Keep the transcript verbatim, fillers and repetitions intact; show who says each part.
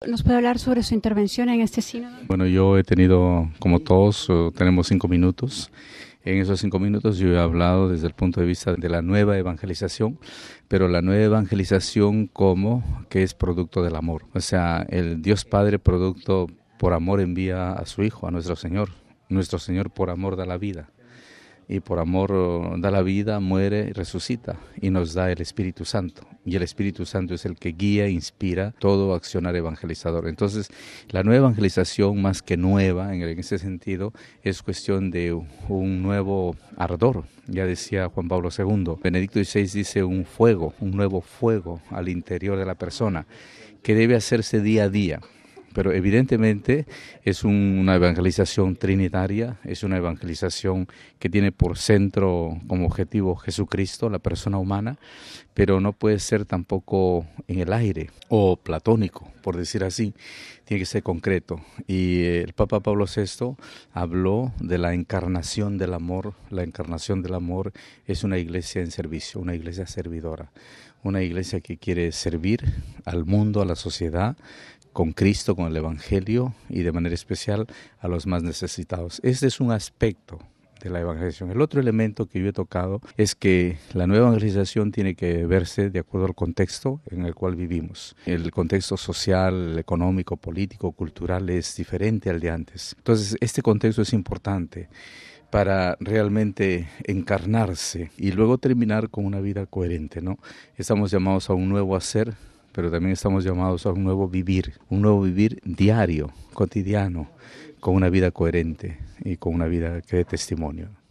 Speaker 1: ¿Nos puede hablar sobre su intervención en este sínodo?
Speaker 2: Bueno, yo he tenido, como todos, eh, tenemos cinco minutos. En esos cinco minutos yo he hablado desde el punto de vista de la nueva evangelización, pero la nueva evangelización como que es producto del amor. O sea, el Dios Padre producto por amor envía a su Hijo, a nuestro Señor. Nuestro Señor por amor da la vida. Y por amor uh, da la vida, muere y resucita y nos da el Espíritu Santo. Y el Espíritu Santo es el que guía e inspira todo accionar evangelizador. Entonces, la nueva evangelización, más que nueva en, en ese sentido, es cuestión de un nuevo ardor. Ya decía Juan Pablo segundo. Benedicto dieciséis dice un fuego, un nuevo fuego al interior de la persona que debe hacerse día a día. Pero evidentemente es un, una evangelización trinitaria, es una evangelización que tiene por centro como objetivo Jesucristo, la persona humana, pero no puede ser tampoco en el aire o platónico, por decir así, tiene que ser concreto. Y el Papa Pablo sexto habló de la encarnación del amor. La encarnación del amor es una iglesia en servicio, una iglesia servidora, una iglesia que quiere servir al mundo, a la sociedad, con Cristo, con el Evangelio y de manera especial a los más necesitados. Este es un aspecto de la evangelización. El otro elemento que yo he tocado es que la nueva evangelización tiene que verse de acuerdo al contexto en el cual vivimos. El contexto social, económico, político, cultural es diferente al de antes. Entonces, este contexto es importante para realmente encarnarse y luego terminar con una vida coherente, ¿no? Estamos llamados a un nuevo hacer, pero también estamos llamados a un nuevo vivir, un nuevo vivir diario, cotidiano, con una vida coherente y con una vida que dé testimonio.